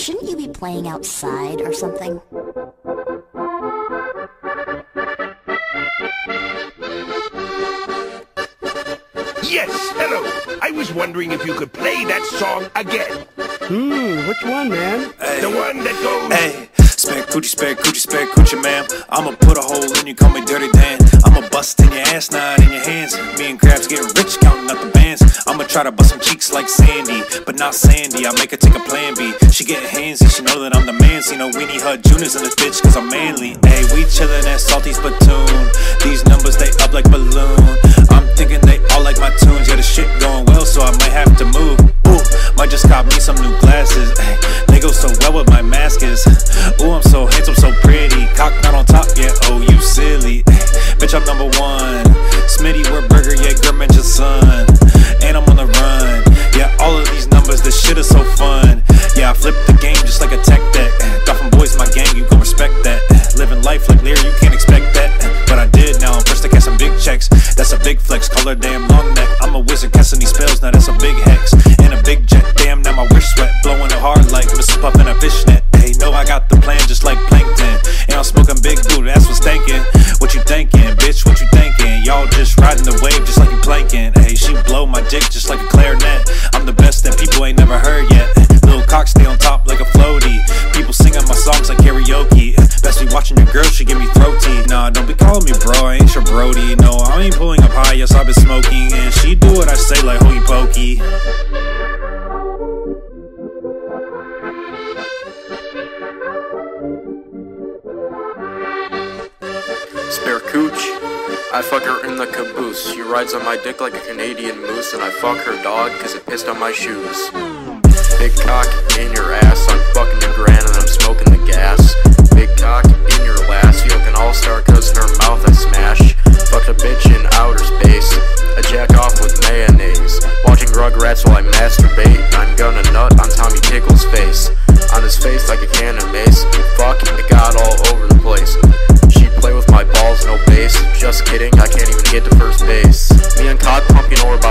shouldn't you be playing outside or something? Yes, hello. I was wondering if you could play that song again. Which one, man? Ay. The one that goes... Hey, spare coochie, ma'am. I'ma put a hole in you, call me Dirty Dan. I'ma bust in your ass, not in your hands. Me and Krabs getting rich, counting up the bands. I'ma try to bust some cheeks like Sandy, but not Sandy. I make her take a plan B. She getting handsy, she know that I'm the man. See no Weenie Hut Juniors in this bitch, cause I'm manly. Hey, we chillin' at Salty's Platoon. These numbers, they up like balloon. I'm thinking they all like my tunes. Yeah, the shit going well, so I might have to move. Ooh, might just cop me some new glasses. Ay, they go so well with my mask is. Ooh, I'm so handsome, so pretty. Cock not on top, yeah, oh, you silly. Ay, bitch, I'm number one. Smitty, we're burger, yeah, girl, mention son. And I'm on the run. Yeah, all of these numbers, this shit is so fun. Yeah, I flip the game just like a tech deck. Gotham boys, my gang, you gon' respect that. Living life like Lear, you can't expect that. But I did, now I'm first to catch some big checks. That's a big flex, call her damn long neck. I'm a wizard, casting these spells, now that's a big hex. And a big jet, damn, now my wish sweat. Blowing it hard like Mr. Puff in a fishnet. Hey, no, I got the plan just like Plankton. And I'm smoking big boo, that's what's thinking. What you thinking, bitch, what you thinking? Y'all just riding the wave just like you planking. Hey, she blow my dick just like a clarinet. I'm the best that people ain't never heard yet. Little cock stay on top like a floaty. People singing my songs like karaoke. Best be watching your girl, she give me throaty. Nah, don't be calling me bro, I ain't your brody. No, I ain't pulling up high, yes, I've been smoking. And she do what I say like hokey pokey. Spare cooch, I fuck her in the caboose. She rides on my dick like a Canadian moose. And I fuck her dog cause it pissed on my shoes. Big cock in your ass, I'm fucking your gran and I'm smoking the gas. Big cock in your lass, you look an all-star cause in her mouth I smash. Fucked a bitch in outer space, I jack off with mayonnaise. Watching Rugrats while I masturbate, I'm gonna nut on Tommy Pickle's face. On his face like a can of mace, fuck, it got all over the place. She play with my balls, no base, just kidding, I can't even get to first base. Me and cock pumping or